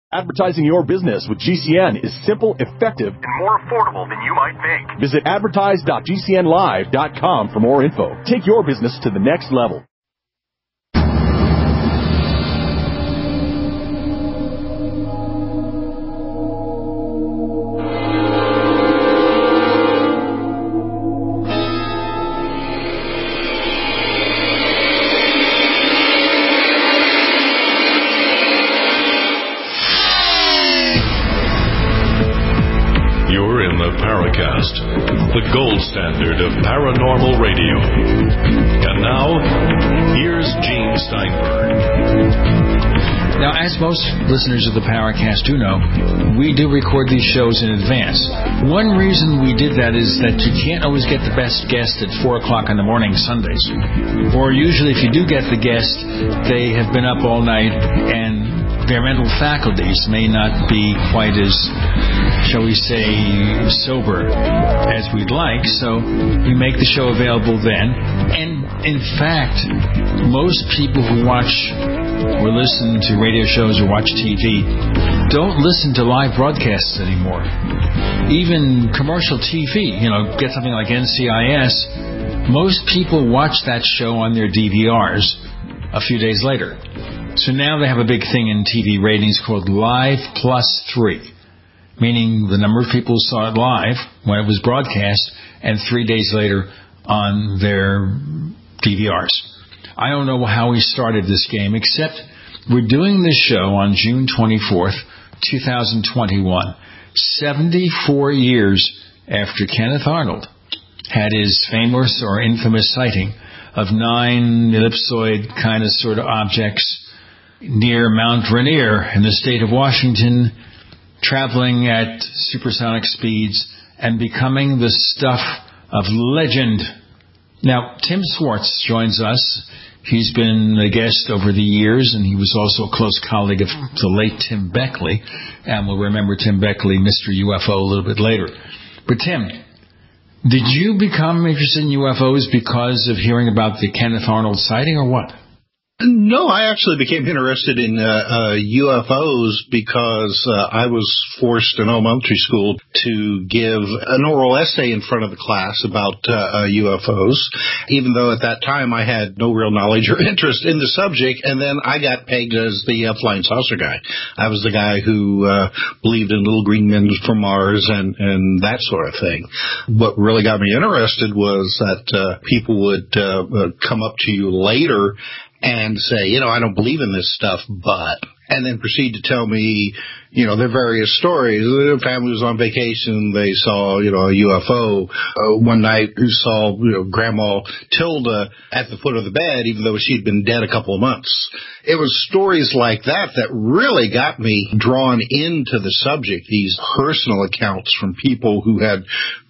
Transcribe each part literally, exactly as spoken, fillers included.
Advertising your business with G C N is simple, effective, and more affordable than you might think. Visit advertise dot g c n live dot com for more info. Take your business to the next level. The gold standard of paranormal radio. And now, here's Gene Steinberg. Now, as most listeners of the Paracast do know, we do record these shows in advance. One reason we did that is that you can't always get the best guest at four o'clock in the morning Sundays. Or usually if you do get the guest, they have been up all night and their mental faculties may not be quite as, shall we say, sober as we'd like, so we make the show available then. And in fact, most people who watch or listen to radio shows or watch T V don't listen to live broadcasts anymore. Even commercial T V, you know, get something like N C I S, most people watch that show on their D V Rs a few days later. So now they have a big thing in T V ratings called Live Plus Three, meaning the number of people who saw it live when it was broadcast and three days later on their D V Rs. I don't know how we started this game, except we're doing this show on June twenty-fourth, twenty twenty-one, seventy-four years after Kenneth Arnold had his famous or infamous sighting of nine ellipsoid kind of sort of objects near Mount Rainier in the state of Washington, traveling at supersonic speeds and becoming the stuff of legend. Now, Tim Swartz joins us. He's been a guest over the years, and he was also a close colleague of the late Tim Beckley, and we'll remember Tim Beckley, Mister U F O, a little bit later. But Tim, did you become interested in U F Os because of hearing about the Kenneth Arnold sighting, or what? No, I actually became interested in uh, uh, U F Os because uh, I was forced in elementary school to give an oral essay in front of the class about uh, uh, U F Os, even though at that time I had no real knowledge or interest in the subject, and then I got pegged as the uh, flying saucer guy. I was the guy who uh, believed in little green men from Mars and, and that sort of thing. What really got me interested was that uh, people would uh, uh, come up to you later and say, you know, I don't believe in this stuff, but, and then proceed to tell me, you know, their various stories. Their family was on vacation. They saw, you know, a U F O. Uh, one night saw, you know, Grandma Tilda at the foot of the bed, even though she'd been dead a couple of months. It was stories like that that really got me drawn into the subject, these personal accounts from people who had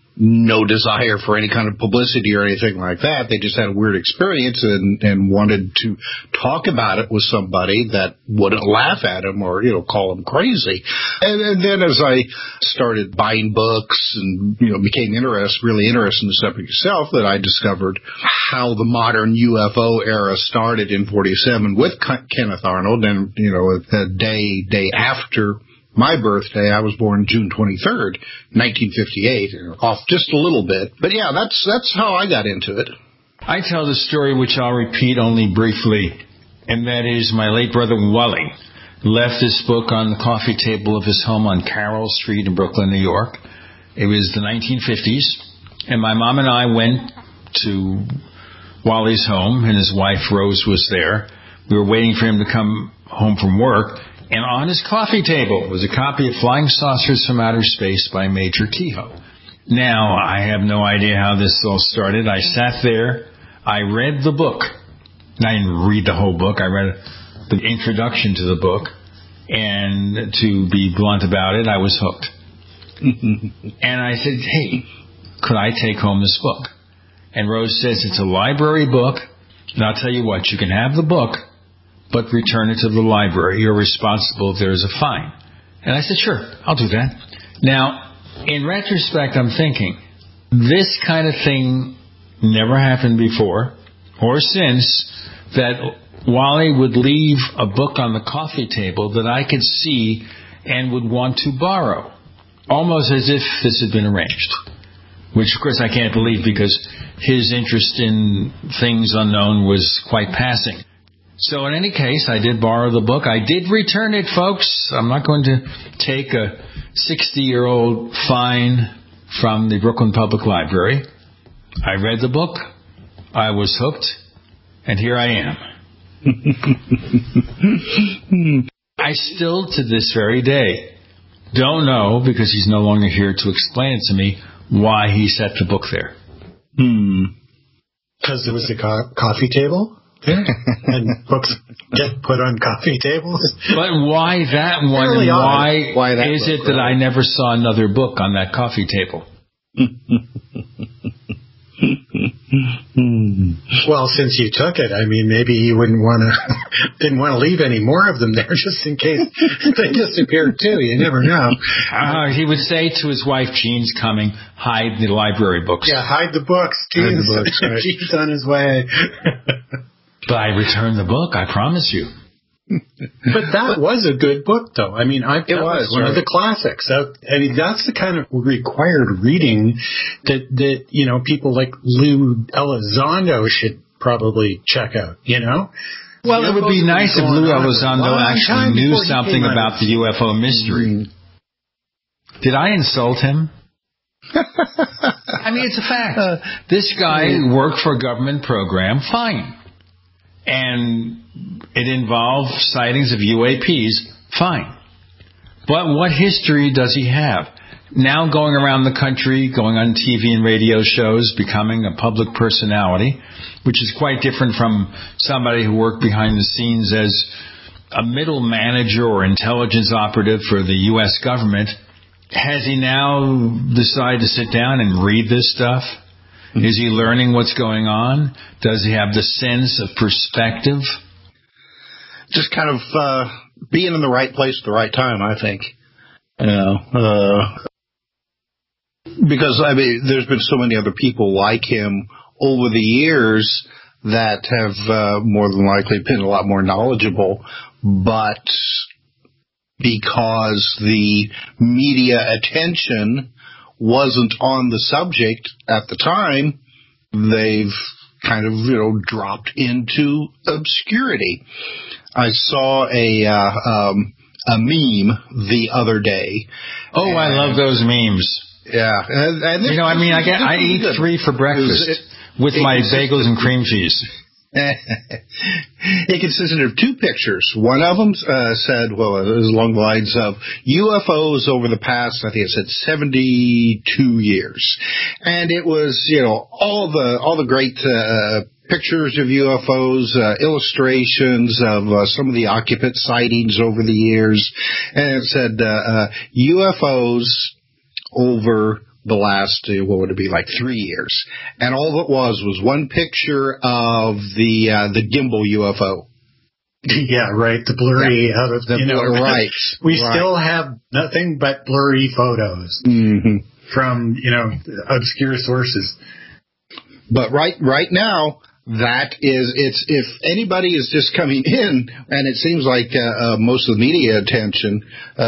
no desire for any kind of publicity or anything like that. They just had a weird experience and, and wanted to talk about it with somebody that wouldn't laugh at them or, you know, call them crazy. And, and then as I started buying books and, you know, became interested, really interested in the subject itself, that I discovered how the modern U F O era started in forty-seven with Kenneth Arnold. And, you know, a day, day after my birthday, I was born June twenty-third, nineteen fifty-eight, off just a little bit. But yeah, that's that's how I got into it. I tell the story, which I'll repeat only briefly, and that is my late brother Wally left this book on the coffee table of his home on Carroll Street in Brooklyn, New York. It was the nineteen fifties, and my mom and I went to Wally's home, and his wife Rose was there. We were waiting for him to come home from work. And on his coffee table was a copy of Flying Saucers from Outer Space by Major Kehoe. Now, I have no idea how this all started. I sat there. I read the book. I didn't read the whole book. I read the introduction to the book. And to be blunt about it, I was hooked. And I said, hey, could I take home this book? And Rose says, it's a library book. And I'll tell you what, you can have the book, but return it to the library. You're responsible if there is a fine. And I said, sure, I'll do that. Now, in retrospect, I'm thinking, this kind of thing never happened before or since, that Wally would leave a book on the coffee table that I could see and would want to borrow, almost as if this had been arranged, which, of course, I can't believe because his interest in things unknown was quite passing. So in any case, I did borrow the book. I did return it, folks. I'm not going to take a sixty-year-old fine from the Brooklyn Public Library. I read the book. I was hooked. And here I am. I still, to this very day, don't know, because he's no longer here to explain it to me, why he set the book there. Hmm. Because it was a co- coffee table? Yeah. And books get put on coffee tables. But why that one? Really And why, why that is book, it that right? I never saw another book on that coffee table? Well, since you took it, I mean, maybe you wouldn't want to, didn't want to leave any more of them there just in case they disappeared too. You never know. Uh, he would say to his wife, Gene's coming, hide the library books. Yeah, hide the books. Gene's, the books, right. Gene's on his way. But I returned the book, I promise you. But that was a good book, though. I mean, I, that It was, was one right. of the classics. That, I mean, that's the kind of required reading that, that you know, people like Lou Elizondo should probably check out, you know? Well, it would be nice if Lou Elizondo Long actually time knew before he something came out. about the U F O mystery. Did I insult him? I mean, it's a fact. This guy worked for a government program, fine. And it involved sightings of U A Ps, fine. But what history does he have? Now going around the country, going on T V and radio shows, becoming a public personality, which is quite different from somebody who worked behind the scenes as a middle manager or intelligence operative for the U S government. Has he now decided to sit down and read this stuff? Is he learning what's going on? Does he have the sense of perspective? Just kind of uh, being in the right place at the right time, I think. You know, uh, because I mean, there's been so many other people like him over the years that have uh, more than likely been a lot more knowledgeable, but because the media attention wasn't on the subject at the time, they've kind of, you know, dropped into obscurity. I saw a uh, um, a meme the other day. Oh, I love those memes. Yeah, and, and You know, I mean, I get I eat three for breakfast It- with it my consisted- bagels and cream cheese. It consisted of two pictures. One of them uh, said, well, it was along the lines of U F Os over the past, I think it said seventy-two years. And it was, you know, all the, all the great, uh, pictures of U F Os, uh, illustrations of uh, some of the occupant sightings over the years. And it said, uh, uh, U F Os over the last, uh, what would it be, like three years. And all it was was one picture of the uh, the gimbal U F O. Yeah, right. The blurry Yeah. out of, The you know, blur- right. we right. still have nothing but blurry photos Mm-hmm. from, you know, obscure sources. But right right now, that is, it's, if anybody is just coming in, and it seems like uh, uh, most of the media attention, uh,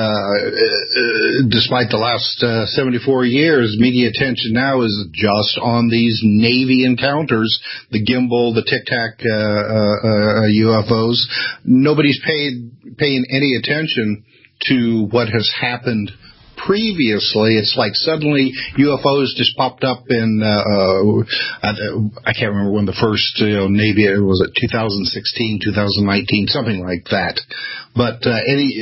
uh, despite the last uh, seventy-four years, media attention now is just on these Navy encounters, the gimbal, the Tic Tac uh, uh, uh, U F Os. Nobody's paid paying any attention to what has happened previously. It's like suddenly U F Os just popped up in, uh, uh, I can't remember when the first, you know, Navy, was it two thousand sixteen, two thousand nineteen, something like that. But uh, any,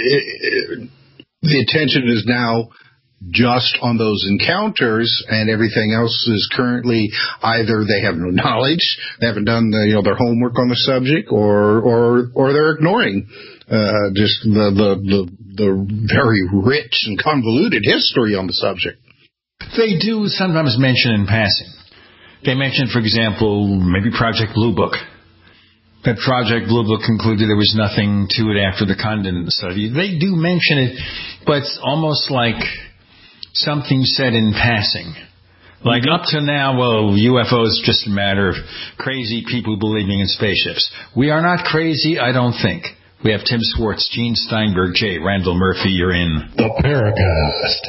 uh, the attention is now just on those encounters, and everything else is currently either they have no knowledge, they haven't done the, you know, their homework on the subject, or or or they're ignoring uh, just the, the the the very rich and convoluted history on the subject. They do sometimes mention in passing. They mention, for example, maybe Project Blue Book. That Project Blue Book concluded there was nothing to it after the Condon study. They do mention it, but it's almost like something said in passing. Like up to now, well, U F O is just a matter of crazy people believing in spaceships. We are not crazy, I don't think. We have Tim Swartz, Gene Steinberg, J. Randall Murphy. You're in the Paracast.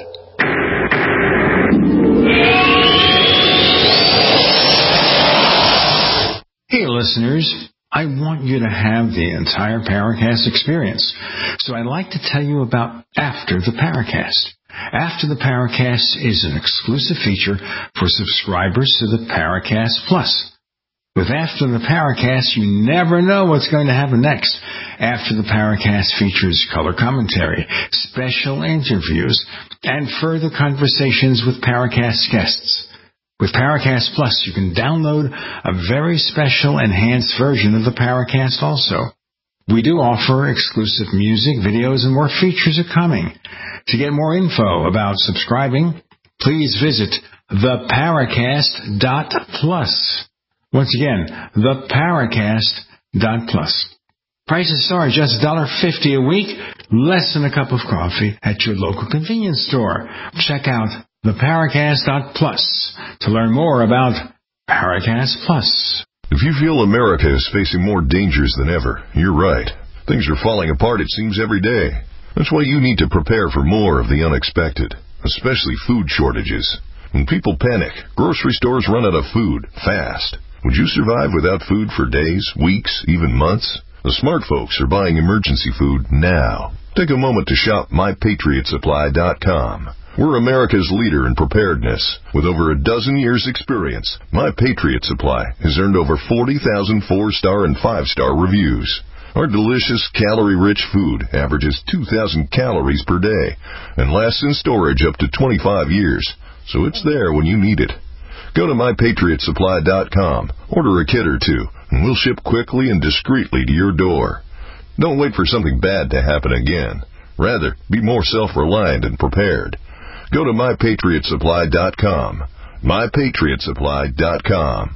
Hey, listeners. I want you to have the entire Paracast experience. So I'd like to tell you about After the Paracast. After the Paracast is an exclusive feature for subscribers to the Paracast Plus. With After the Paracast, you never know what's going to happen next. After the Paracast features color commentary, special interviews, and further conversations with Paracast guests. With Paracast Plus, you can download a very special enhanced version of the Paracast also. We do offer exclusive music, videos, and more features are coming. To get more info about subscribing, please visit the paracast dot plus. Once again, the paracast dot plus. Prices are just one dollar fifty a week, less than a cup of coffee at your local convenience store. Check out the paracast dot plus to learn more about Paracast Plus. If you feel America is facing more dangers than ever, you're right. Things are falling apart, it seems, every day. That's why you need to prepare for more of the unexpected, especially food shortages. When people panic, grocery stores run out of food fast. Would you survive without food for days, weeks, even months? The smart folks are buying emergency food now. Take a moment to shop my patriot supply dot com. We're America's leader in preparedness. With over a dozen years' experience, My Patriot Supply has earned over forty thousand four-star and five-star reviews. Our delicious, calorie-rich food averages two thousand calories per day and lasts in storage up to twenty-five years, so it's there when you need it. Go to my patriot supply dot com, order a kit or two, and we'll ship quickly and discreetly to your door. Don't wait for something bad to happen again. Rather, be more self-reliant and prepared. Go to my patriot supply dot com. my patriot supply dot com.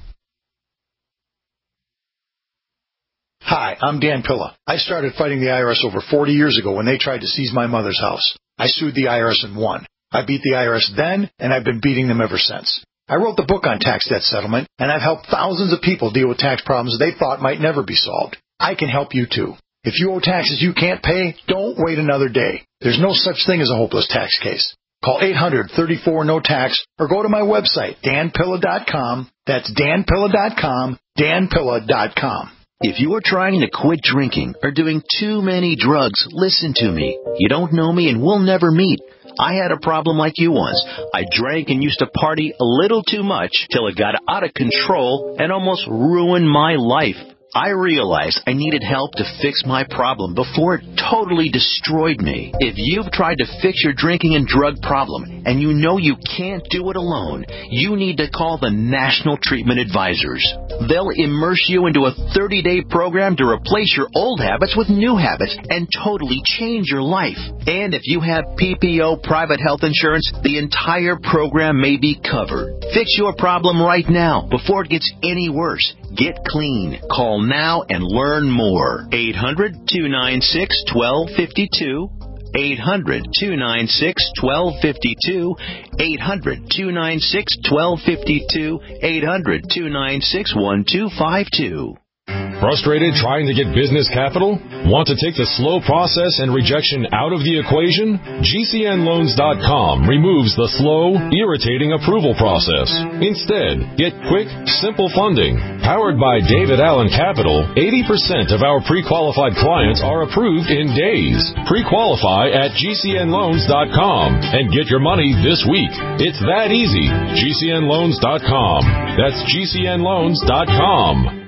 Hi, I'm Dan Pilla. I started fighting the I R S over forty years ago when they tried to seize my mother's house. I sued the I R S and won. I beat the I R S then, and I've been beating them ever since. I wrote the book on tax debt settlement, and I've helped thousands of people deal with tax problems they thought might never be solved. I can help you too. If you owe taxes you can't pay, don't wait another day. There's no such thing as a hopeless tax case. Call eight hundred, thirty-four, no tax or go to my website, dan pilla dot com. That's dan pilla dot com, dan pilla dot com. If you are trying to quit drinking or doing too many drugs, listen to me. You don't know me and we'll never meet. I had a problem like you once. I drank and used to party a little too much till it got out of control and almost ruined my life. I realized I needed help to fix my problem before it totally destroyed me. If you've tried to fix your drinking and drug problem and you know you can't do it alone, you need to call the National Treatment Advisors. They'll immerse you into a thirty-day program to replace your old habits with new habits and totally change your life. And if you have P P O private health insurance, the entire program may be covered. Fix your problem right now before it gets any worse. Get clean. Call now and learn more. eight hundred, two nine six, one two five two. eight hundred, two nine six, one two five two. eight hundred, two nine six, one two five two. eight hundred, two nine six, one two five two. Frustrated trying to get business capital? Want to take the slow process and rejection out of the equation? G C N loans dot com removes the slow, irritating approval process. Instead, get quick, simple funding. Powered by David Allen Capital, eighty percent of our pre-qualified clients are approved in days. Pre-qualify at G C N loans dot com and get your money this week. It's that easy. G C N loans dot com. That's G C N loans dot com.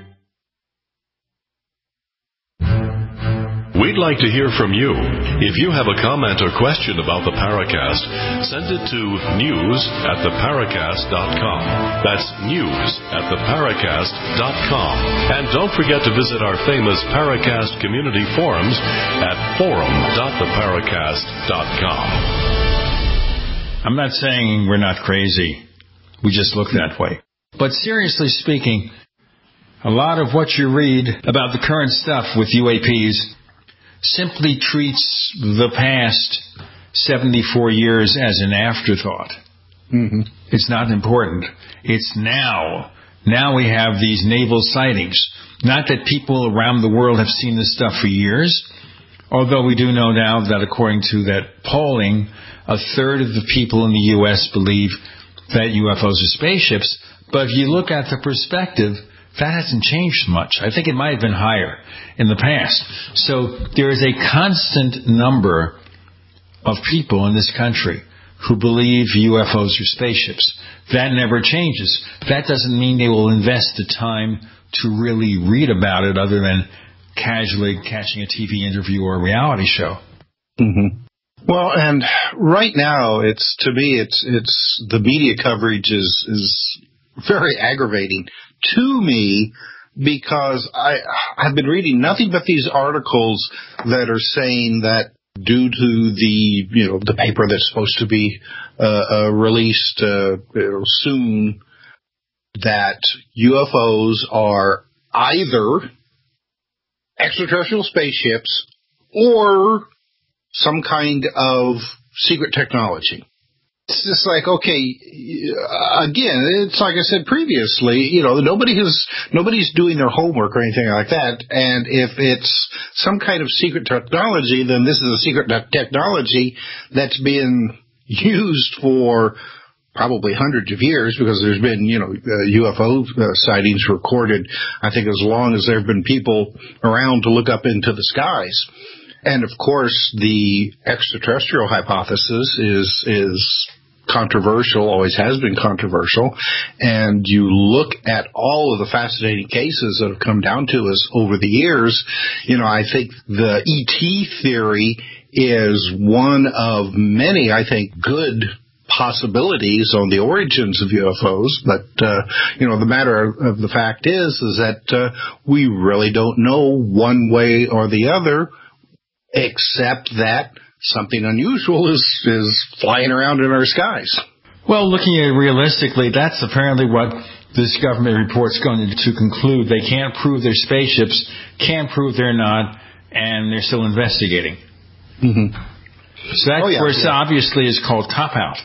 We'd like to hear from you. If you have a comment or question about the Paracast, send it to news at the paracast dot com. That's news at the paracast dot com. And don't forget to visit our famous Paracast community forums at forum dot the paracast dot com. I'm not saying we're not crazy. We just look that way. But seriously speaking, a lot of what you read about the current stuff with U A Ps simply treats the past seventy-four years as an afterthought. Mm-hmm. It's not important. It's now. Now we have these naval sightings. Not that people around the world have seen this stuff for years, Although we do know now that according to that polling, a third of the people in the U S believe that U F Os are spaceships. But if you look at the perspective, that hasn't changed much. I think it might have been higher in the past. So there is a constant number of people in this country who believe U F Os are spaceships. That never changes. That doesn't mean they will invest the time to really read about it other than casually catching a T V interview or a reality show. Mm-hmm. Well, and right now, it's to me, it's it's the media coverage is is very aggravating to me because I I've been reading nothing but these articles that are saying that due to the you know the paper that's supposed to be uh, uh, released uh, soon, that U F Os are either extraterrestrial spaceships or some kind of secret technology. It's just like, okay, again, it's like I said previously, you know, nobody has, nobody's doing their homework or anything like that. And if it's some kind of secret technology, then this is a secret technology that's been used for probably hundreds of years, because there's been, you know, uh, U F O uh, sightings recorded, I think, as long as there have been people around to look up into the skies. And of course, the extraterrestrial hypothesis is is controversial, always has been controversial. And you look at all of the fascinating cases that have come down to us over the years, you know, I think the E T theory is one of many, I think, good possibilities on the origins of U F Os, but uh, you know the matter of the fact is is that uh, we really don't know one way or the other, except that something unusual is is flying around in our skies. Well, looking at it realistically, that's apparently what this government report's going to conclude. They can't prove they're spaceships, can't prove they're not, and they're still investigating. Mm-hmm. So that, oh, yeah, of course, yeah. obviously is called Cop Out.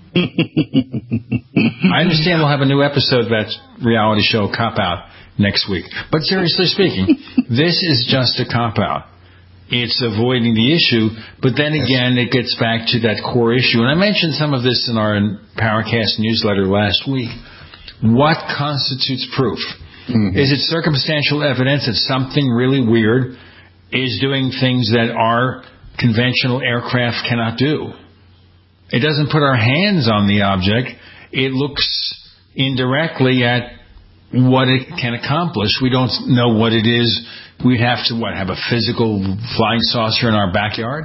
I understand we'll have a new episode of that reality show, Cop Out, next week. But seriously speaking, this is just a cop out. It's avoiding the issue, but then again, it gets back to that core issue. And I mentioned some of this in our Powercast newsletter last week. What constitutes proof? Mm-hmm. Is it circumstantial evidence that something really weird is doing things that our conventional aircraft cannot do? It doesn't put our hands on the object. It looks indirectly at what it can accomplish. We don't know what it is. We'd have to, what, have a physical flying saucer in our backyard?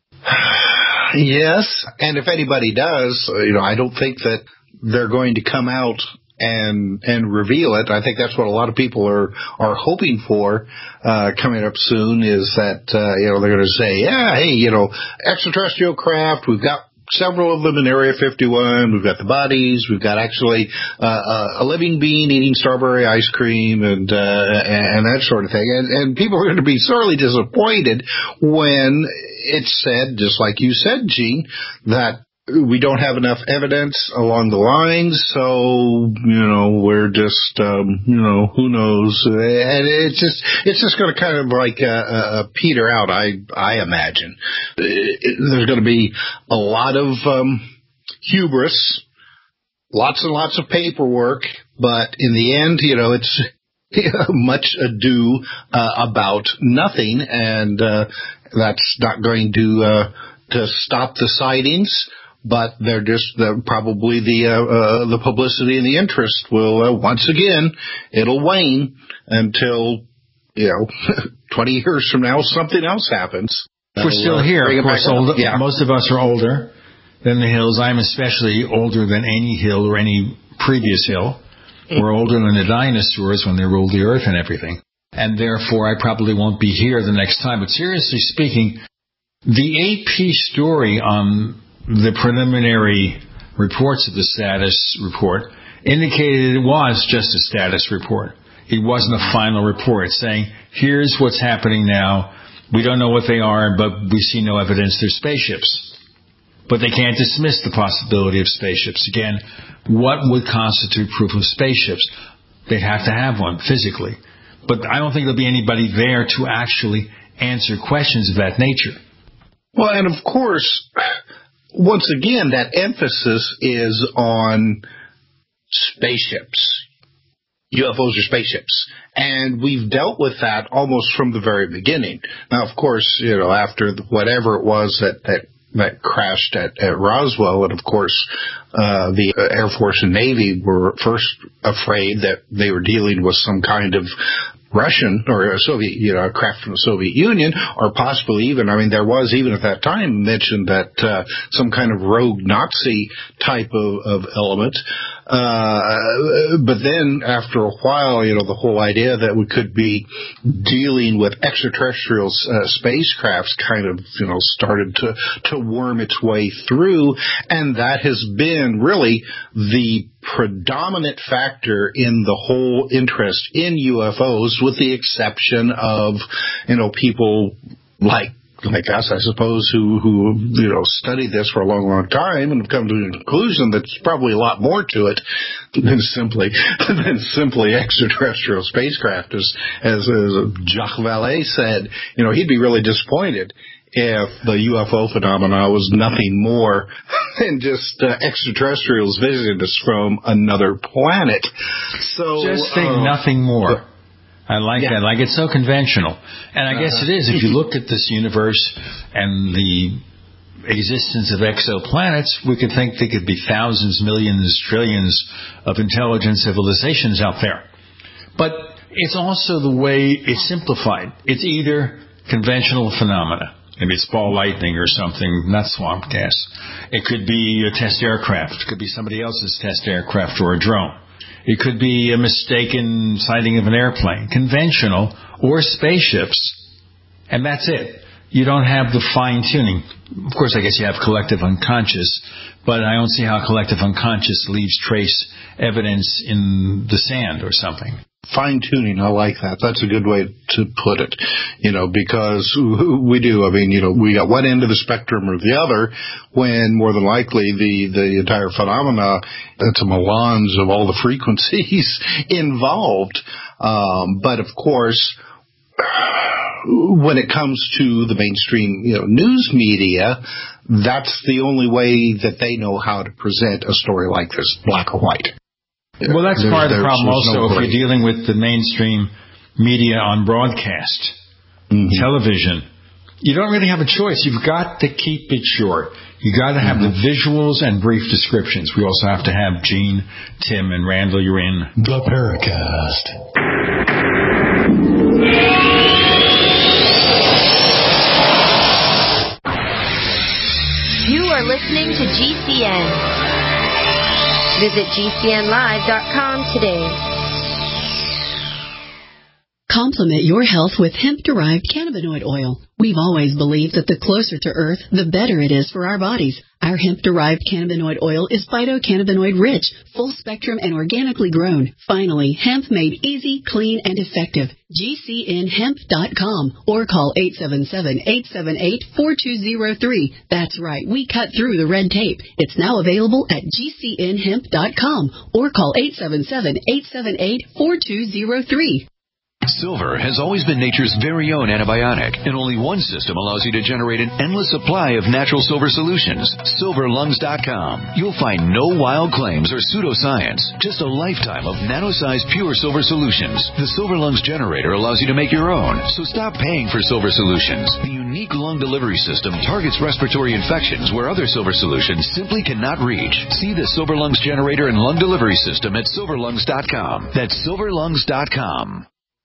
Yes, and if anybody does, you know, I don't think that they're going to come out and and reveal it. I think that's what a lot of people are are hoping for uh, coming up soon, is that, uh, you know, they're going to say, yeah, hey, you know, extraterrestrial craft, we've got several of them in Area fifty-one. We've got the bodies. We've got actually uh, a living being eating strawberry ice cream and uh, and that sort of thing. And, and people are going to be sorely disappointed when it's said, just like you said, Gene, that we don't have enough evidence along the lines, so, you know, we're just, um, you know, who knows? And it's just, it's just going to kind of like uh, uh, peter out, I I imagine. It, there's going to be a lot of um, hubris, lots and lots of paperwork, but in the end, you know, it's much ado uh, about nothing, and uh, that's not going to uh, to stop the sightings. But they're just the, probably the uh, uh, the publicity and the interest will uh, once again, it'll wane until, you know, twenty years from now something else happens. We're still uh, here. Of course, older, yeah. Most of us are older than the hills. I'm especially older than any hill or any previous hill. We're older than the dinosaurs when they ruled the earth and everything. And therefore, I probably won't be here the next time. But seriously speaking, the A P story on the preliminary reports of the status report indicated it was just a status report. It wasn't a final report. It's saying, here's what's happening now. We don't know what they are, but we see no evidence they're spaceships. But they can't dismiss the possibility of spaceships. Again, what would constitute proof of spaceships? They'd have to have one physically. But I don't think there'll be anybody there to actually answer questions of that nature. Well, and of course, once again, that emphasis is on spaceships. U F Os are spaceships. And we've dealt with that almost from the very beginning. Now, of course, you know, after whatever it was that, that, that crashed at, at Roswell, and of course, uh, the Air Force and Navy were first afraid that they were dealing with some kind of Russian or a Soviet, you know, a craft from the Soviet Union, or possibly even, I mean, there was even at that time mentioned that uh, some kind of rogue Nazi type of, of element. Uh, but then after a while, you know, the whole idea that we could be dealing with extraterrestrial uh, spacecrafts kind of, you know, started to, to worm its way through. And that has been really the predominant factor in the whole interest in U F Os, with the exception of, you know, people like like us, I suppose, who, who, you know, studied this for a long, long time and have come to the conclusion that there's probably a lot more to it than simply, than simply extraterrestrial spacecraft. As, as, as Jacques Vallée said, you know, he'd be really disappointed if the U F O phenomena was nothing more than just uh, extraterrestrials visiting us from another planet. So just think uh, nothing more. I like yeah. that. Like, it's so conventional. And I uh-huh. guess it is. If you looked at this universe and the existence of exoplanets, we could think there could be thousands, millions, trillions of intelligent civilizations out there. But it's also the way it's simplified. It's either conventional phenomena. Maybe it's ball lightning or something, not swamp gas. It could be a test aircraft. It could be somebody else's test aircraft or a drone. It could be a mistaken sighting of an airplane, conventional, or spaceships, and that's it. You don't have the fine-tuning. Of course, I guess you have collective unconscious, but I don't see how collective unconscious leaves trace evidence in the sand or something. Fine-tuning, I like that. That's a good way to put it, you know, because we do, I mean, you know, we got one end of the spectrum or the other, when more than likely the, the entire phenomena, it's a melange of all the frequencies involved. Um, but of course, when it comes to the mainstream, you know, news media, that's the only way that they know how to present a story like this, black or white. Well, that's There's, part of the problem also no if you're dealing with the mainstream media on broadcast, mm-hmm. television. You don't really have a choice. You've got to keep it short. You got to have mm-hmm. the visuals and brief descriptions. We also have to have Gene, Tim, and Randall. You're in the Paracast. You are listening to G C N. Visit G C N live dot com today. Complement your health with hemp-derived cannabinoid oil. We've always believed that the closer to Earth, the better it is for our bodies. Our hemp-derived cannabinoid oil is phytocannabinoid-rich, full-spectrum, and organically grown. Finally, hemp made easy, clean, and effective. G C N hemp dot com or call eight seven seven, eight seven eight, four two zero three. That's right, we cut through the red tape. It's now available at G C N hemp dot com or call eight seven seven, eight seven eight, four two zero three. Silver has always been nature's very own antibiotic, and only one system allows you to generate an endless supply of natural silver solutions. silver lungs dot com. You'll find no wild claims or pseudoscience, just a lifetime of nano-sized pure silver solutions. The Silver Lungs generator allows you to make your own, so stop paying for silver solutions. The unique lung delivery system targets respiratory infections where other silver solutions simply cannot reach. See the Silver Lungs generator and lung delivery system at silver lungs dot com. That's silver lungs dot com.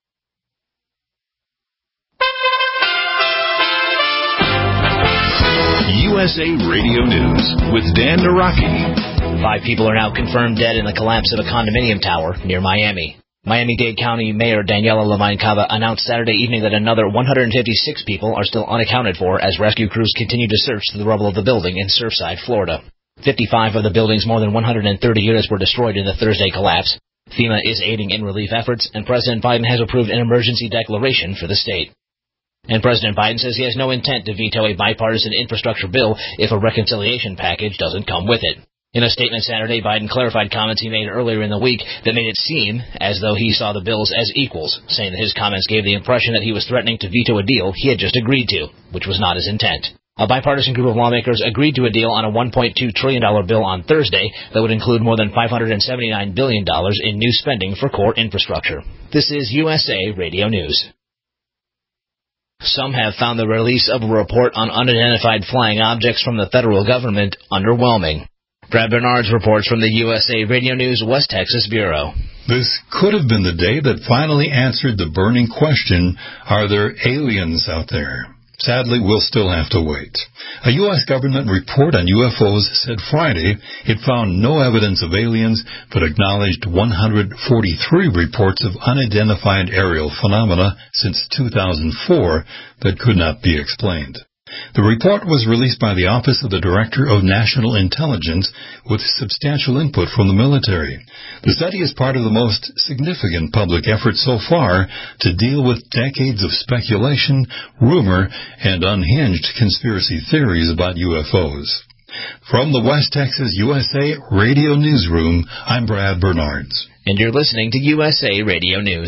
U S A Radio News with Dan Naraki. Five people are now confirmed dead in the collapse of a condominium tower near Miami. Miami-Dade County Mayor Daniela Levine Cava announced Saturday evening that another one hundred fifty-six people are still unaccounted for as rescue crews continue to search through the rubble of the building in Surfside, Florida. fifty-five of the building's more than one hundred thirty units were destroyed in the Thursday collapse. FEMA is aiding in relief efforts, and President Biden has approved an emergency declaration for the state. And President Biden says he has no intent to veto a bipartisan infrastructure bill if a reconciliation package doesn't come with it. In a statement Saturday, Biden clarified comments he made earlier in the week that made it seem as though he saw the bills as equals, saying that his comments gave the impression that he was threatening to veto a deal he had just agreed to, which was not his intent. A bipartisan group of lawmakers agreed to a deal on a one point two trillion dollars bill on Thursday that would include more than five hundred seventy-nine billion dollars in new spending for core infrastructure. This is U S A Radio News. Some have found the release of a report on unidentified flying objects from the federal government underwhelming. Brad Bernards reports from the U S A Radio News West Texas Bureau. This could have been the day that finally answered the burning question, are there aliens out there? Sadly, we'll still have to wait. A U S government report on U F Os said Friday it found no evidence of aliens, but acknowledged one hundred forty-three reports of unidentified aerial phenomena since two thousand four that could not be explained. The report was released by the Office of the Director of National Intelligence with substantial input from the military. The study is part of the most significant public effort so far to deal with decades of speculation, rumor, and unhinged conspiracy theories about U F Os. From the West Texas U S A Radio Newsroom, I'm Brad Bernards. And you're listening to U S A Radio News.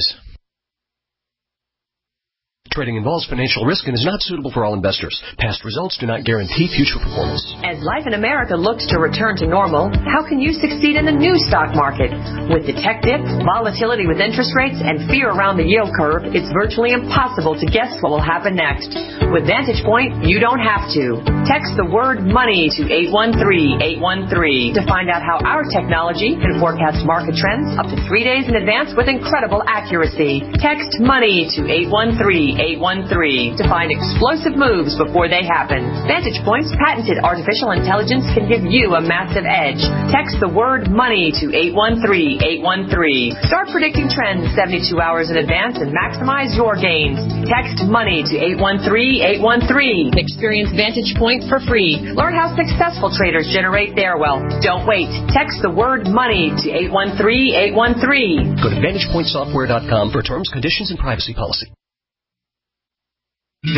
Trading involves financial risk and is not suitable for all investors. Past results do not guarantee future performance. As life in America looks to return to normal, how can you succeed in the new stock market? With the tech dip, volatility with interest rates, and fear around the yield curve, it's virtually impossible to guess what will happen next. With Vantage Point, you don't have to. Text the word money to eight one three, eight one three to find out how our technology can forecast market trends up to three days in advance with incredible accuracy. Text money to eight one three, eight one three to find explosive moves before they happen. Vantage Point's patented artificial intelligence can give you a massive edge. Text the word money to eight one three, eight one three. Start predicting trends seventy-two hours in advance and maximize your gains. Text money to eight one three, eight one three. Experience Vantage Point for free. Learn how successful traders generate their wealth. Don't wait. Text the word money to eight one three, eight one three. Go to vantage point software dot com for terms, conditions, and privacy policy. This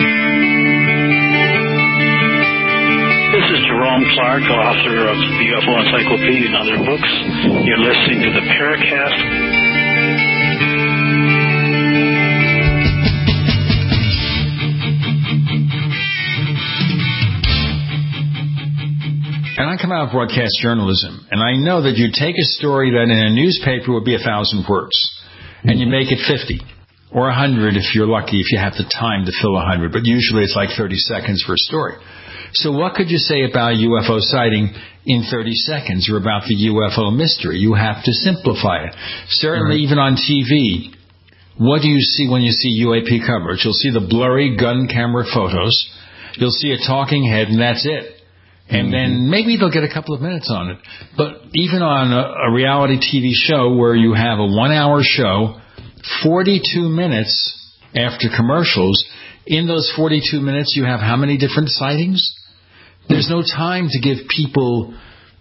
is Jerome Clark, author of the U F O Encyclopedia and other books. You're listening to the Paracast. And I come out of broadcast journalism, and I know that you take a story that in a newspaper would be a thousand words, and you make it fifty. Or a hundred if you're lucky, if you have the time to fill a hundred. But usually it's like thirty seconds for a story. So what could you say about a U F O sighting in thirty seconds or about the U F O mystery? You have to simplify it. Certainly right. Even on T V, what do you see when you see U A P coverage? You'll see the blurry gun camera photos. You'll see a talking head, and that's it. And then maybe they'll get a couple of minutes on it. But even on a, a reality T V show where you have a one-hour show, forty-two minutes after commercials, in those forty-two minutes you have how many different sightings? There's no time to give people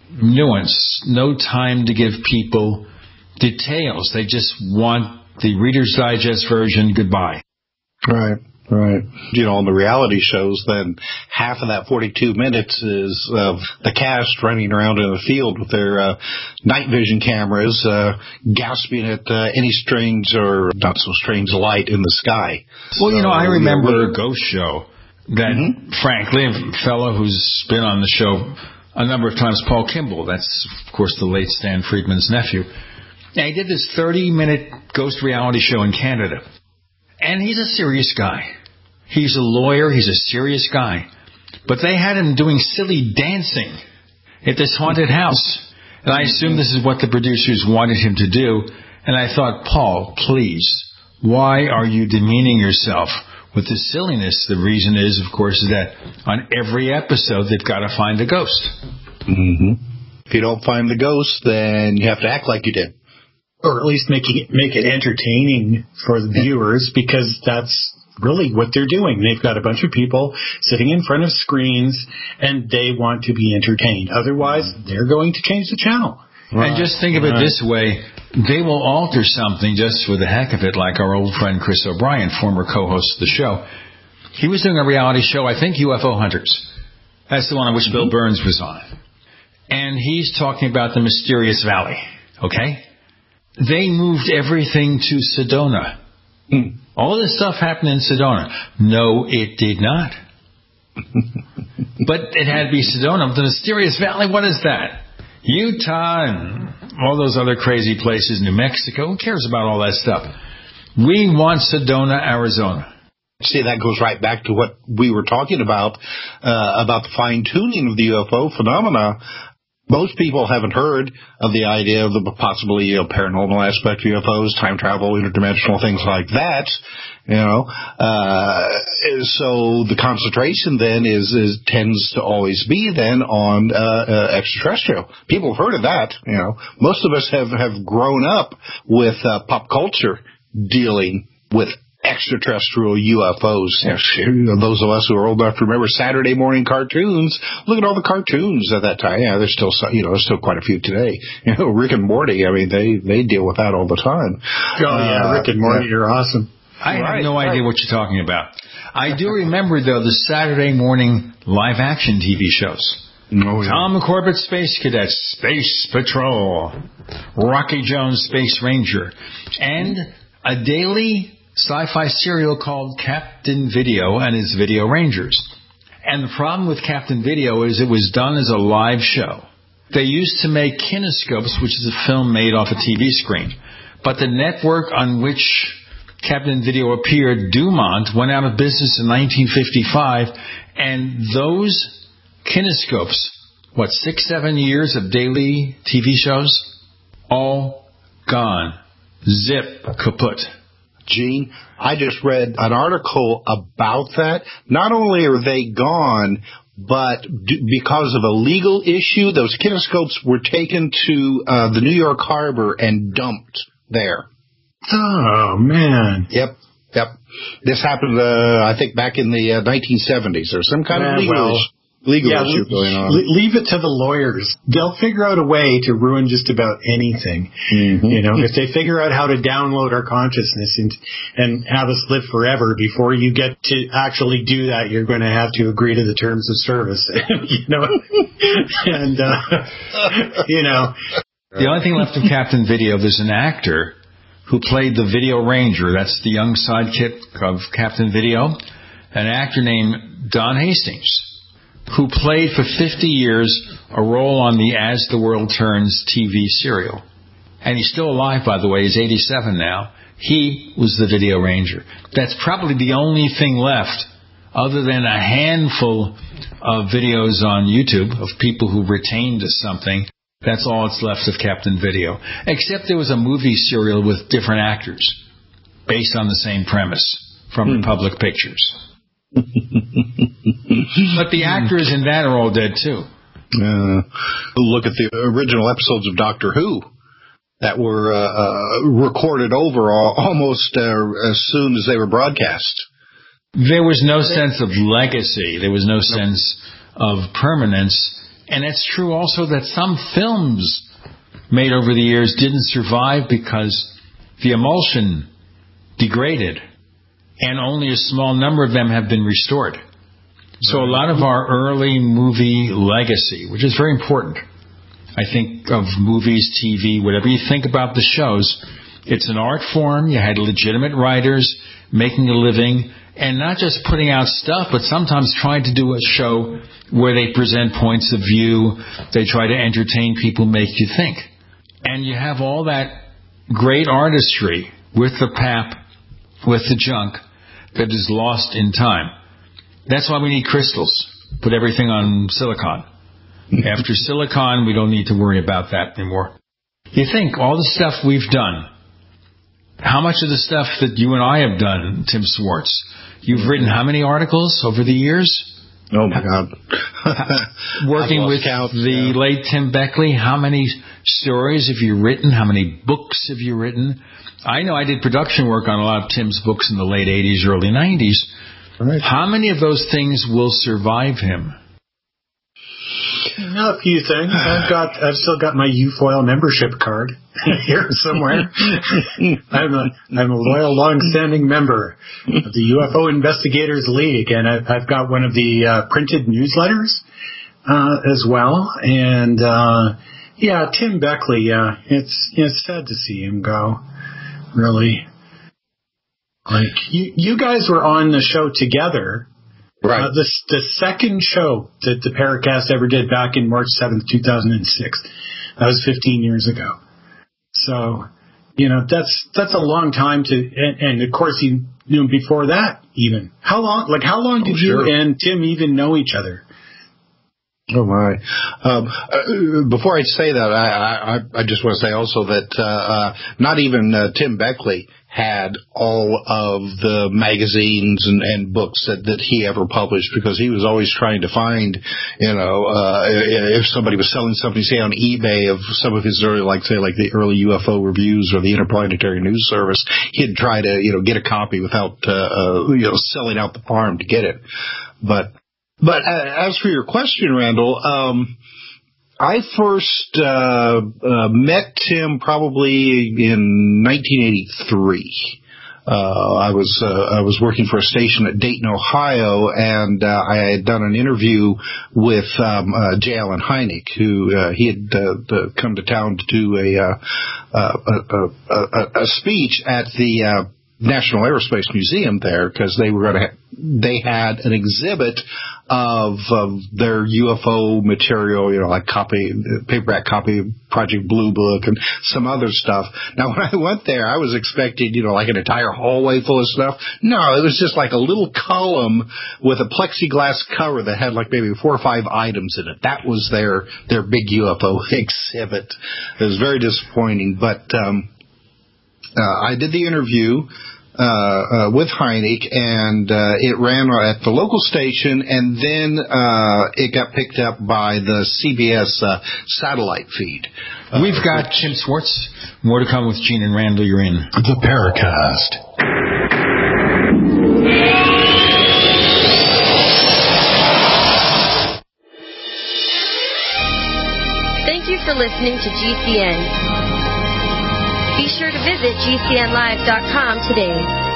nuance, no time to give people details. They just want the Reader's Digest version, goodbye. Right. Right. You know, on the reality shows, then half of that forty-two minutes is of the cast running around in the field with their uh, night vision cameras, uh, gasping at uh, any strange or not so strange light in the sky. Well, so, you know, I remember yeah, a ghost show that, mm-hmm. frankly, a fellow who's been on the show a number of times, Paul Kimball, that's, of course, the late Stan Friedman's nephew. Now, he did this thirty-minute ghost reality show in Canada. And he's a serious guy. He's a lawyer. He's a serious guy. But they had him doing silly dancing at this haunted house. And I assume this is what the producers wanted him to do. And I thought, Paul, please, why are you demeaning yourself with this silliness? The reason is, of course, is that on every episode, they've got to find a ghost. Mm-hmm. If you don't find the ghost, then you have to act like you did. Or at least making it, make it entertaining for the viewers, because that's really what they're doing. They've got a bunch of people sitting in front of screens, and they want to be entertained. Otherwise, they're going to change the channel. Right. And just think of it right. this way. They will alter something just for the heck of it, like our old friend Chris O'Brien, former co-host of the show. He was doing a reality show, I think U F O Hunters. That's the one on which mm-hmm. Bill Burns was on. and he's talking about the Mysterious Valley, okay? They moved everything to Sedona. Hmm. All this stuff happened in Sedona. No, it did not. But it had to be Sedona. The Mysterious Valley, what is that? Utah and all those other crazy places, New Mexico. Who cares about all that stuff? We want Sedona, Arizona. See, that goes right back to what we were talking about, uh, about the fine-tuning of the U F O phenomena. Most people haven't heard of the idea of the possibly, you know, paranormal aspect of U F Os, time travel, interdimensional, things like that. You know, uh, so the concentration then is, is tends to always be then on uh, uh, extraterrestrial. People have heard of that. You know, most of us have have grown up with uh, pop culture dealing with extraterrestrial U F Os. Those of us who are old enough to remember Saturday morning cartoons, look at all the cartoons at that time. Yeah, there's still some, you know, there's still quite a few today. You know, Rick and Morty, I mean, they, they deal with that all the time. Oh, yeah, uh, Rick and Morty yeah. are awesome. I have right, no right. idea what you're talking about. I do remember, though, the Saturday morning live-action T V shows. Oh, yeah. Tom Corbett, Space Cadet, Space Patrol, Rocky Jones, Space Ranger, and a daily sci-fi serial called Captain Video and his Video Rangers. And the problem with Captain Video is it was done as a live show. They used to make kinescopes, which is a film made off a T V screen. But the network on which Captain Video appeared, Dumont, went out of business in nineteen fifty-five, and those kinescopes, what, six, seven years of daily T V shows, all gone. Zip, kaput. Gene, I just read an article about that. Not only are they gone, but d- because of a legal issue, those kinescopes were taken to uh, the New York Harbor and dumped there. Oh, man. Yep, yep. This happened, uh, I think, back in the uh, nineteen seventies. There's some kind yeah, of legal well, issue. Legal yeah, issue going on. Leave it to the lawyers. They'll figure out a way to ruin just about anything. Mm-hmm. You know, if they figure out how to download our consciousness and and have us live forever, before you get to actually do that, you're going to have to agree to the terms of service. you know, and uh, you know, the only thing left of Captain Video, there's an actor who played the Video Ranger. That's the young sidekick of Captain Video, an actor named Don Hastings, who played for fifty years a role on the As the World Turns T V serial. And he's still alive, by the way. He's eighty-seven now. He was the Video Ranger. That's probably the only thing left, other than a handful of videos on YouTube of people who retained something. That's all that's left of Captain Video. Except there was a movie serial with different actors, based on the same premise, from hmm. Republic Pictures. But the actors in that are all dead, too. Uh, look at the original episodes of Doctor Who that were uh, uh, recorded over all, almost uh, as soon as they were broadcast. There was no sense of legacy. There was no sense of permanence. And it's true also that some films made over the years didn't survive because the emulsion degraded. And only a small number of them have been restored. So a lot of our early movie legacy, which is very important, I think of movies, T V, whatever you think about the shows, it's an art form. You had legitimate writers making a living, and not just putting out stuff, but sometimes trying to do a show where they present points of view, they try to entertain people, make you think. And you have all that great artistry with the pap, with the junk, that is lost in time. That's why we need crystals. Put everything on silicon. After silicon, we don't need to worry about that anymore. You think, all the stuff we've done, how much of the stuff that you and I have done, Tim Swartz, you've written how many articles over the years? Oh, my God. Working with count, the yeah. late Tim Beckley, how many stories have you written? How many books have you written? I know I did production work on a lot of Tim's books in the late eighties, early nineties. Right. How many of those things will survive him? Not a few things. I've got, I've still got my U F O I L membership card here somewhere. I'm a, I'm a loyal, long-standing member of the U F O Investigators League, and I've, I've got one of the uh, printed newsletters. uh, as well. And, uh, yeah, Tim Beckley, yeah, it's, it's sad to see him go, really. Like, you, you guys were on the show together. Right. Uh, the, the second show that the Paracast ever did back in March seventh, two thousand six. That was fifteen years ago. So, you know, that's that's a long time to, and, and of course you knew him before that even. How long, like how long did oh, sure. you and Tim even know each other? Oh my! Um, uh, before I say that, I, I, I just want to say also that uh, uh, not even uh, Tim Beckley had all of the magazines and, and books that, that he ever published, because he was always trying to find, you know, uh, if somebody was selling something, say on eBay, of some of his early, like say, like the early U F O reviews or the Interplanetary News Service, he'd try to, you know, get a copy without, uh, uh, you know, selling out the farm to get it. But, but uh, as for your question, Randall, um, I first uh, uh, met Tim probably in nineteen eighty-three. Uh, I was uh, I was working for a station at Dayton, Ohio, and uh, I had done an interview with um, uh, J. Allen Hynek, who uh, he had uh, come to town to do a uh, a, a, a, a speech at the uh, National Aerospace Museum there, because they were going to ha- they had an exhibit of, of their U F O material, you know, like copy, paperback copy of Project Blue Book and some other stuff. Now, when I went there, I was expecting, you know, like an entire hallway full of stuff. No, it was just like a little column with a plexiglass cover that had like maybe four or five items in it. That was their, their big U F O exhibit. It was very disappointing, but, um, uh, I did the interview Uh, uh, with Hynek, and uh, it ran at the local station, and then uh, it got picked up by the C B S uh, satellite feed. Uh, We've got Jim Swartz. More to come with Gene and Randall. You're in the Paracast. Thank you for listening to G C N. Be sure to visit G C N live dot com today.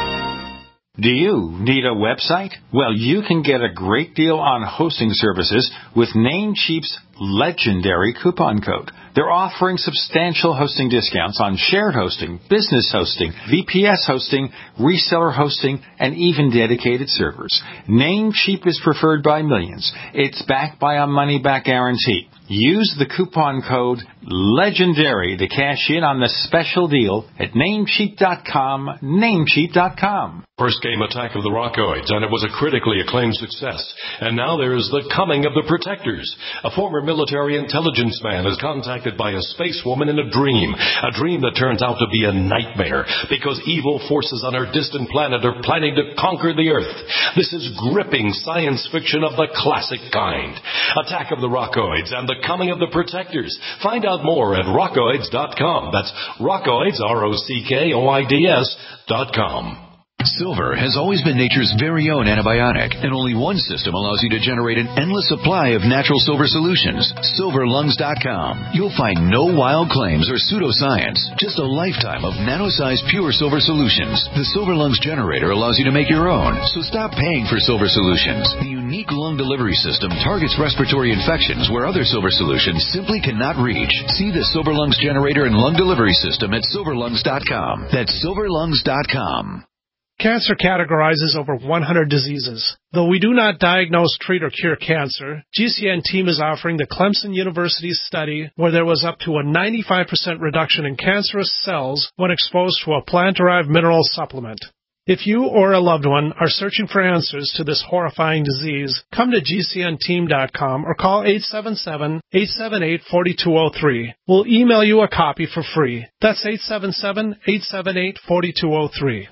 Do you need a website? Well, you can get a great deal on hosting services with Namecheap's legendary coupon code. They're offering substantial hosting discounts on shared hosting, business hosting, V P S hosting, reseller hosting, and even dedicated servers. Namecheap is preferred by millions. It's backed by a money-back guarantee. Use the coupon code LEGENDARY to cash in on the special deal at Namecheap dot com, Namecheap dot com. First came Attack of the Rockoids, and it was a critically acclaimed success. And now there's The Coming of the Protectors. A former military intelligence man is contacted by a space woman in a dream, a dream that turns out to be a nightmare, because evil forces on our distant planet are planning to conquer the Earth. This is gripping science fiction of the classic kind. Attack of the Rockoids and The Coming of the Protectors. Find out more at rockoids dot com. That's Rockoids, R O C K O I D S dot com. Silver has always been nature's very own antibiotic, and only one system allows you to generate an endless supply of natural silver solutions. silver lungs dot com. You'll find no wild claims or pseudoscience, just a lifetime of nano-sized pure silver solutions. The Silver Lungs generator allows you to make your own, so stop paying for silver solutions. The unique lung delivery system targets respiratory infections where other silver solutions simply cannot reach. See the Silver Lungs generator and lung delivery system at silver lungs dot com. That's silver lungs dot com. Cancer categorizes over one hundred diseases. Though we do not diagnose, treat, or cure cancer, G C N team is offering the Clemson University study where there was up to a ninety-five percent reduction in cancerous cells when exposed to a plant-derived mineral supplement. If you or a loved one are searching for answers to this horrifying disease, come to G C N team dot com or call eight seven seven, eight seven eight, four two zero three. We'll email you a copy for free. That's eight seven seven, eight seven eight, four two zero three.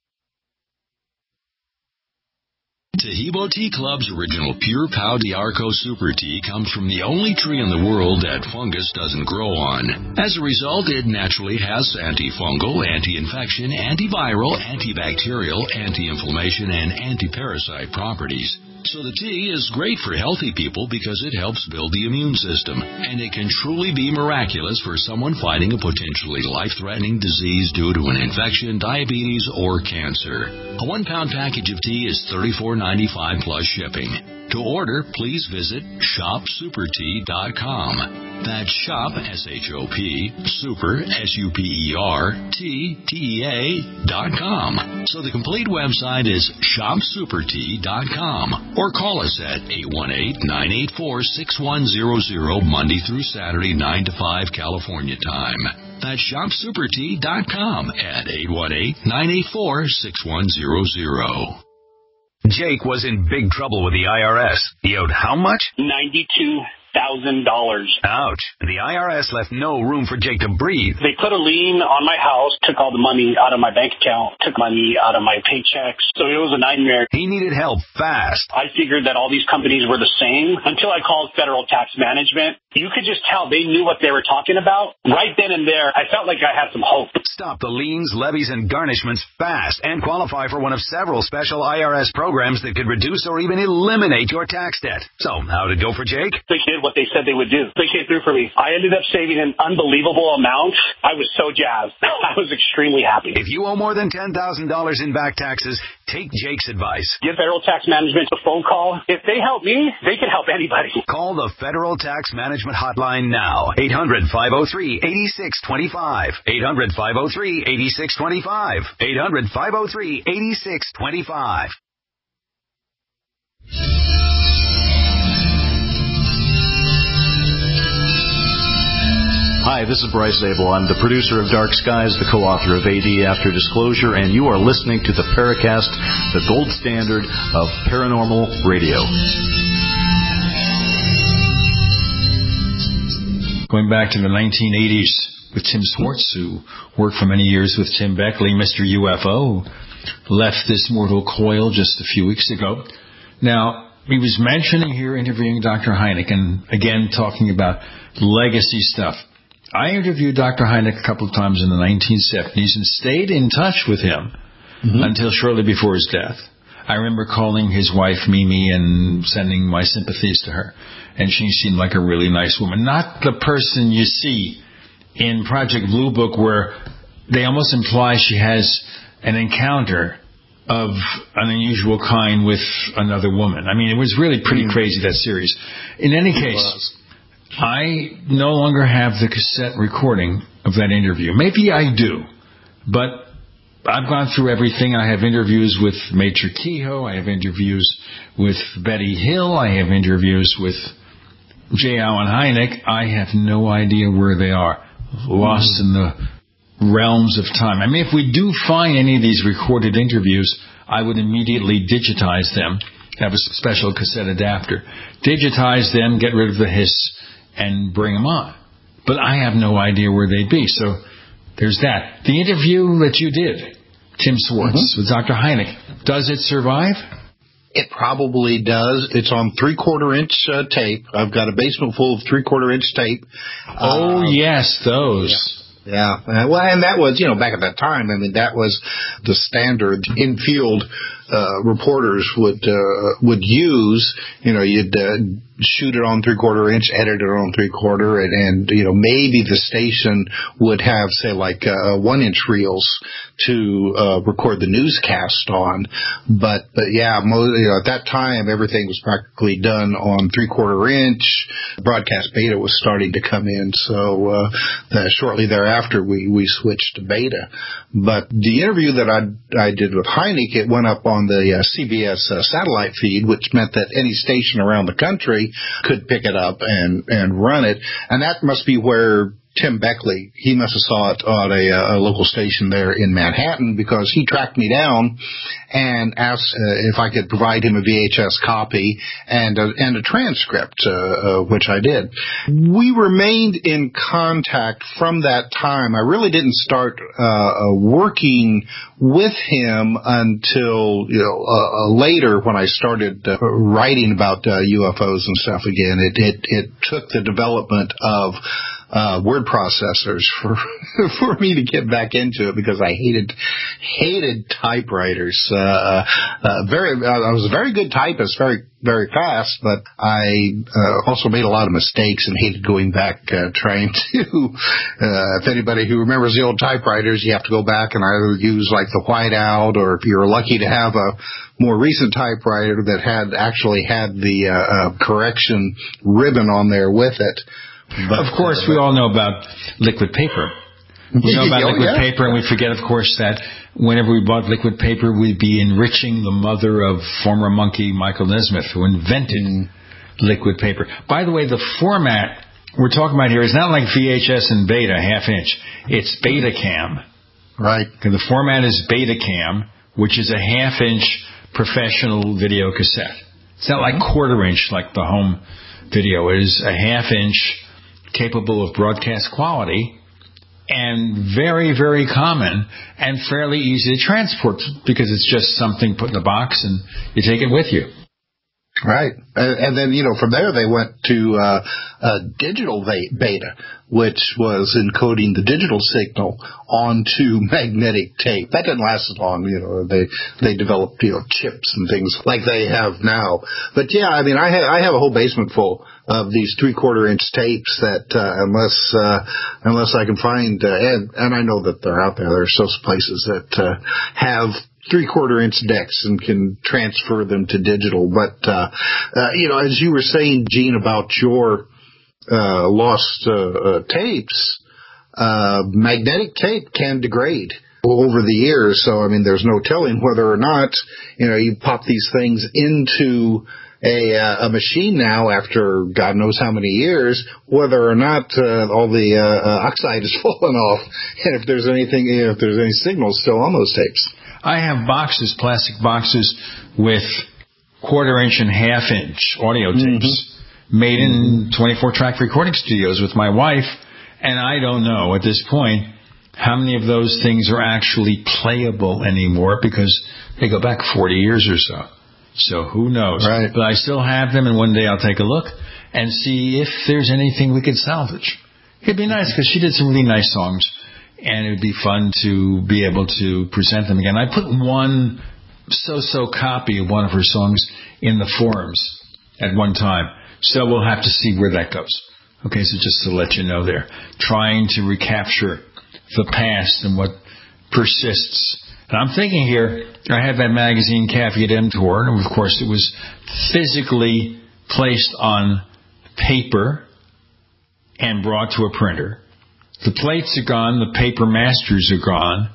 Taheebo Tea Club's original Pure Pau D'Arco Super Tea comes from the only tree in the world that fungus doesn't grow on. As a result, it naturally has antifungal, anti-infection, antiviral, antibacterial, anti-inflammation, and anti-parasite properties. So the tea is great for healthy people because it helps build the immune system, and it can truly be miraculous for someone fighting a potentially life-threatening disease due to an infection, diabetes, or cancer. A one-pound package of tea is thirty-four ninety-five plus shipping. To order, please visit shop super tea dot com. That's shop, S H O P, super, S U P E R, T, T E A, dot com. So the complete website is shop super tea dot com. Or call us at eight one eight, nine eight four, six one zero zero, Monday through Saturday, nine to five, California time. That's shop super tea dot com at eight one eight, nine eight four, six one zero zero. Jake was in big trouble with the I R S. He owed how much? ninety-two thousand dollars. Ouch. The I R S left no room for Jake to breathe. They put a lien on my house, took all the money out of my bank account, took money out of my paychecks. So it was a nightmare. He needed help fast. I figured that all these companies were the same until I called Federal Tax Management. You could just tell they knew what they were talking about. Right then and there, I felt like I had some hope. Stop the liens, levies, and garnishments fast and qualify for one of several special I R S programs that could reduce or even eliminate your tax debt. So, how'd it go for Jake? They did what they said they would do. They came through for me. I ended up saving an unbelievable amount. I was so jazzed. I was extremely happy. If you owe more than ten thousand dollars in back taxes, take Jake's advice. Give Federal Tax Management a phone call. If they help me, they can help anybody. Call the Federal Tax Management Hotline now. eight hundred, five oh three, eight six two five. eight hundred, five oh three, eight six two five. eight hundred, five oh three, eight six two five. Hi, this is Bryce Abel. I'm the producer of Dark Skies, the co-author of A D After Disclosure, and you are listening to the Paracast, the gold standard of paranormal radio. Going back to the nineteen eighties with Tim Swartz, who worked for many years with Tim Beckley, Mister U F O, left this mortal coil just a few weeks ago. Now, he was mentioning here, interviewing Doctor Hynek, and again talking about legacy stuff. I interviewed Doctor Hynek a couple of times in the nineteen seventies and stayed in touch with him mm-hmm. until shortly before his death. I remember calling his wife, Mimi, and sending my sympathies to her. And she seemed like a really nice woman. Not the person you see in Project Blue Book where they almost imply she has an encounter of an unusual kind with another woman. I mean, it was really pretty mm-hmm. crazy, that series. In any case, I no longer have the cassette recording of that interview. Maybe I do, but I've gone through everything. I have interviews with Major Kehoe. I have interviews with Betty Hill. I have interviews with J. Allen Hynek. I have no idea where they are, lost in the realms of time. I mean, if we do find any of these recorded interviews, I would immediately digitize them, have a special cassette adapter, digitize them, get rid of the hiss, and bring them on. But I have no idea where they'd be. So there's that. The interview that you did, Tim Swartz, mm-hmm. with Doctor Hynek, does it survive? It probably does. It's on three-quarter inch uh, tape. I've got a basement full of three-quarter inch tape. Oh, uh, yes, those. Yeah. Yeah, uh, well, and that was, you know, back at that time, I mean, that was the standard in-field uh, reporters would uh, would use. You know, you'd uh, shoot it on three-quarter inch, edit it on three-quarter, and, and, you know, maybe the station would have, say, like uh, one-inch reels to uh, record the newscast on. But, but yeah, mo- you know, at that time, everything was practically done on three-quarter inch. Broadcast beta was starting to come in, so uh, that shortly thereafter, we, we switched to beta. But the interview that I, I did with Hynek, it went up on the uh, C B S uh, satellite feed, which meant that any station around the country could pick it up and, and run it. And that must be where Tim Beckley, he must have saw it on a, a local station there in Manhattan, because he tracked me down and asked uh, if I could provide him a V H S copy and a, and a transcript, uh, uh, which I did. We remained in contact from that time. I really didn't start uh, working with him until, you know, uh, uh, later when I started uh, writing about uh, U F Os and stuff again. It, it, it took the development of uh, word processors for for me to get back into it because I hated hated typewriters. Uh, uh, very, I was a very good typist, very very fast, but I uh, also made a lot of mistakes and hated going back uh, trying to. Uh, if anybody who remembers the old typewriters, you have to go back and either use like the whiteout, or if you're lucky to have a more recent typewriter that had actually had the uh, uh, correction ribbon on there with it. But, of course, we all know about liquid paper. We know about oh, liquid yeah. paper, and we forget, of course, that whenever we bought liquid paper, we'd be enriching the mother of former monkey Michael Nesmith, who invented mm. liquid paper. By the way, the format we're talking about here is not like V H S and Beta, half inch. It's Betacam. Right. The format is Betacam, which is a half inch professional video cassette. It's not like quarter inch like the home video. It is a half inch capable of broadcast quality and very, very common and fairly easy to transport because it's just something put in a box and you take it with you. Right. And, and then, you know, from there they went to uh, uh, digital beta, which was encoding the digital signal onto magnetic tape. That didn't last as long. You know, they they developed, you know, chips and things like they have now. But, yeah, I mean, I, ha- I have a whole basement full of these three-quarter inch tapes that uh, unless uh, unless I can find, uh, and, and I know that they're out there, there are still places that uh, have three-quarter inch decks and can transfer them to digital. But, uh, uh, you know, as you were saying, Gene, about your uh, lost uh, uh, tapes, uh, magnetic tape can degrade over the years. So, I mean, there's no telling whether or not, you know, you pop these things into a, uh, a machine now after God knows how many years, whether or not uh, all the uh, uh, oxide has fallen off, and if there's anything, you know, if there's any signals still on those tapes. I have boxes, plastic boxes, with quarter-inch and half-inch audio tapes mm-hmm. made in twenty-four track recording studios with my wife, and I don't know at this point how many of those things are actually playable anymore because they go back forty years or so. So who knows? Right. But I still have them, and one day I'll take a look and see if there's anything we could salvage. It'd be nice because she did some really nice songs. And it would be fun to be able to present them again. I put one so-so copy of one of her songs in the forums at one time. So we'll have to see where that goes. Okay, so just to let you know there. Trying to recapture the past and what persists. And I'm thinking here, I had that magazine, Caveat Emptor, and of course it was physically placed on paper and brought to a printer. The plates are gone. The paper masters are gone.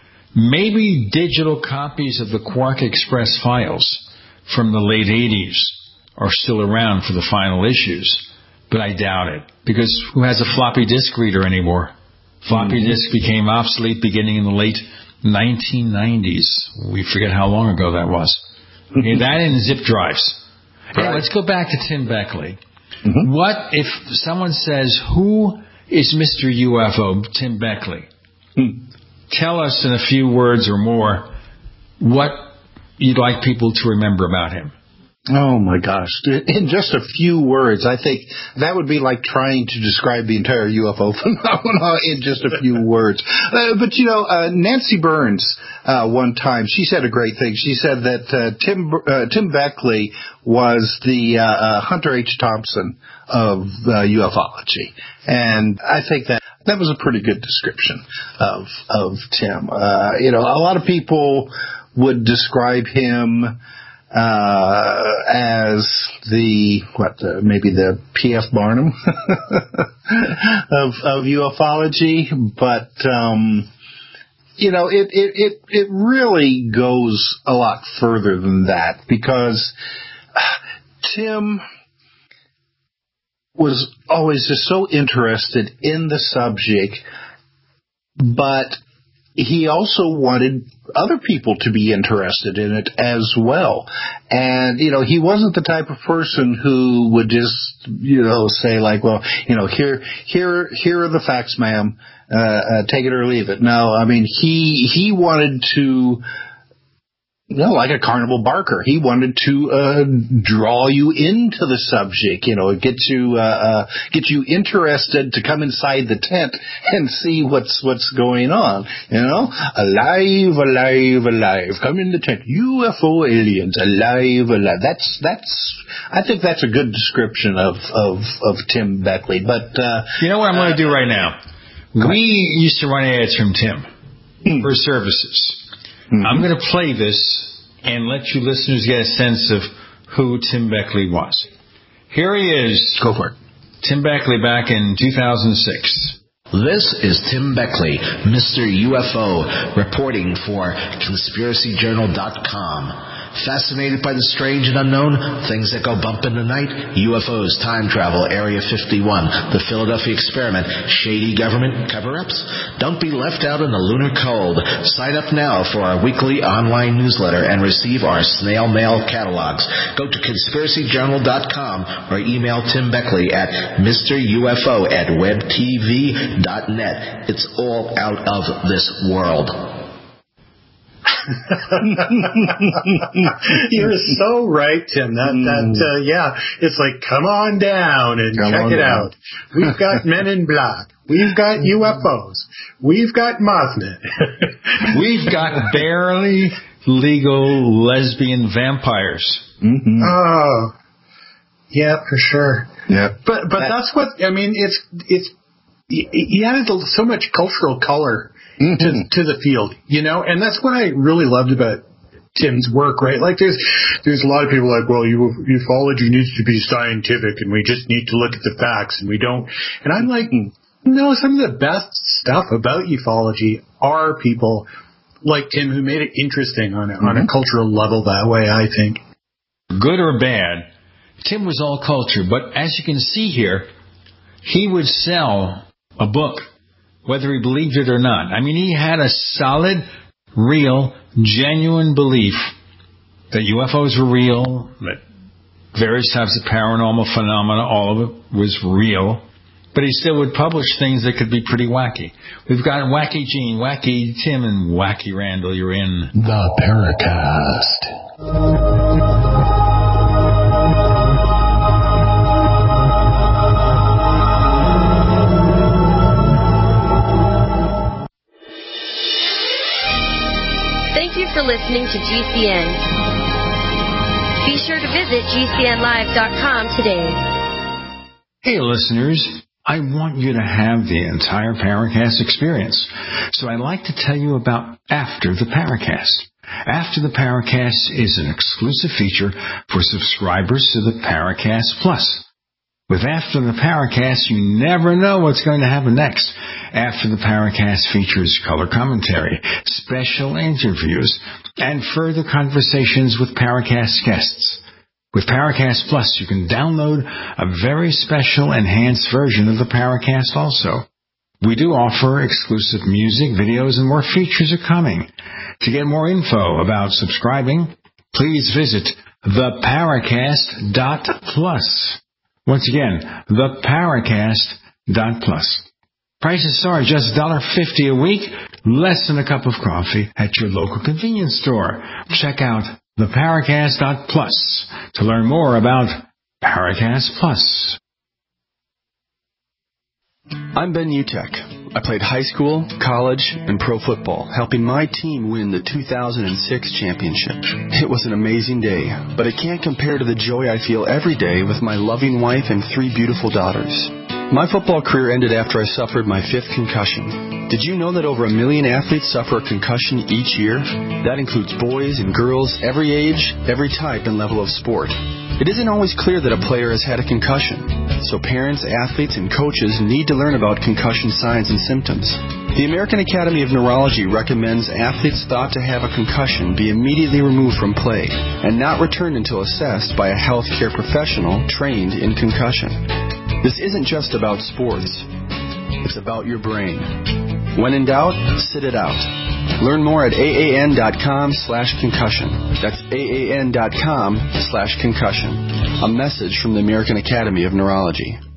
Maybe digital copies of the Quark Express files from the late eighties are still around for the final issues, but I doubt it because who has a floppy disk reader anymore? Floppy mm-hmm. disk became obsolete beginning in the late nineteen nineties. We forget how long ago that was. Okay, that and zip drives. Right. Hey, let's go back to Tim Beckley. Mm-hmm. What if someone says, who is Mister U F O, Tim Beckley? Hmm. Tell us in a few words or more what you'd like people to remember about him. Oh, my gosh. In just a few words, I think that would be like trying to describe the entire U F O phenomenon in just a few words. Uh, but, you know, uh, Nancy Burns, uh, one time, she said a great thing. She said that uh, Tim uh, Tim Beckley was the uh, uh, Hunter H. Thompson of uh, ufology. And I think that that was a pretty good description of, of Tim. Uh, you know, a lot of people would describe him Uh, as the, what, uh, maybe the P F Barnum of, of ufology, but, um, you know, it, it, it, it really goes a lot further than that because Tim was always just so interested in the subject, but he also wanted other people to be interested in it as well. And, you know, he wasn't the type of person who would just, you know, say like, well, you know, here, here, here are the facts, ma'am, uh, uh, take it or leave it. No, I mean, he, he wanted to you know, like a carnival barker. He wanted to uh, draw you into the subject, you know, get you uh, uh, get you interested to come inside the tent and see what's what's going on. You know, alive, alive, alive. Come in the tent. U F O aliens, alive, alive. That's that's. I think that's a good description of of, of Tim Beckley. But uh, you know what I'm going to do right now? We used to run ads from Tim mm. for services. Mm-hmm. I'm going to play this and let you listeners get a sense of who Tim Beckley was. Here he is. Go for it. Tim Beckley back in two thousand six. This is Tim Beckley, Mister U F O, reporting for Conspiracy Journal dot com. Fascinated by the strange and unknown, things that go bump in the night, U F Os, time travel, Area fifty-one, the Philadelphia experiment, shady government cover-ups? Don't be left out in the lunar cold. Sign up now for our weekly online newsletter and receive our snail mail catalogs. Go to Conspiracy Journal dot com or email Tim Beckley at Mister U F O at web T V dot net. It's all out of this world. You're so right, Tim. That that uh, yeah, it's like come on down and come check it down. out. We've got Men in Black. We've got U F Os. We've got Mothman. We've got barely legal lesbian vampires. Mm-hmm. Oh, yeah, for sure. Yeah, but but that, that's what I mean. It's it's he added so much cultural color. Mm-hmm. To, to the field, you know, and that's what I really loved about Tim's work, right? Like there's there's a lot of people like, well, ufology needs to be scientific and we just need to look at the facts and we don't. And I'm like, no, some of the best stuff about ufology are people like Tim who made it interesting on a, mm-hmm. on a cultural level that way, I think. Good or bad, Tim was all culture, but as you can see here, he would sell a book whether he believed it or not. I mean, he had a solid, real, genuine belief that U F Os were real, that various types of paranormal phenomena, all of it was real. But he still would publish things that could be pretty wacky. We've got Wacky Gene, Wacky Tim, and Wacky Randall. You're in the Paracast. For listening to G C N. Be sure to visit G C N live dot com today. Hey listeners, I want you to have the entire Paracast experience. So I'd like to tell you about After the Paracast. After the Paracast is an exclusive feature for subscribers to the Paracast Plus. With After the Paracast, you never know what's going to happen next. After the Paracast features color commentary, special interviews, and further conversations with Paracast guests. With Paracast Plus, you can download a very special enhanced version of the Paracast also. We do offer exclusive music, videos, and more features are coming. To get more info about subscribing, please visit the paracast dot plus. Once again, the paracast dot plus. Prices start just one dollar fifty a week, less than a cup of coffee at your local convenience store. Check out the paracast dot plus to learn more about Paracast Plus. I'm Ben Utek. I played high school, college, and pro football, helping my team win the two thousand six championship. It was an amazing day, but it can't compare to the joy I feel every day with my loving wife and three beautiful daughters. My football career ended after I suffered my fifth concussion. Did you know that over a million athletes suffer a concussion each year? That includes boys and girls, every age, every type and level of sport. It isn't always clear that a player has had a concussion, so parents, athletes, and coaches need to learn about concussion signs and symptoms. The American Academy of Neurology recommends athletes thought to have a concussion be immediately removed from play and not returned until assessed by a healthcare professional trained in concussion. This isn't just about sports. It's about your brain. When in doubt, sit it out. Learn more at aan.com slash concussion. That's aan.com slash concussion. A message from the American Academy of Neurology.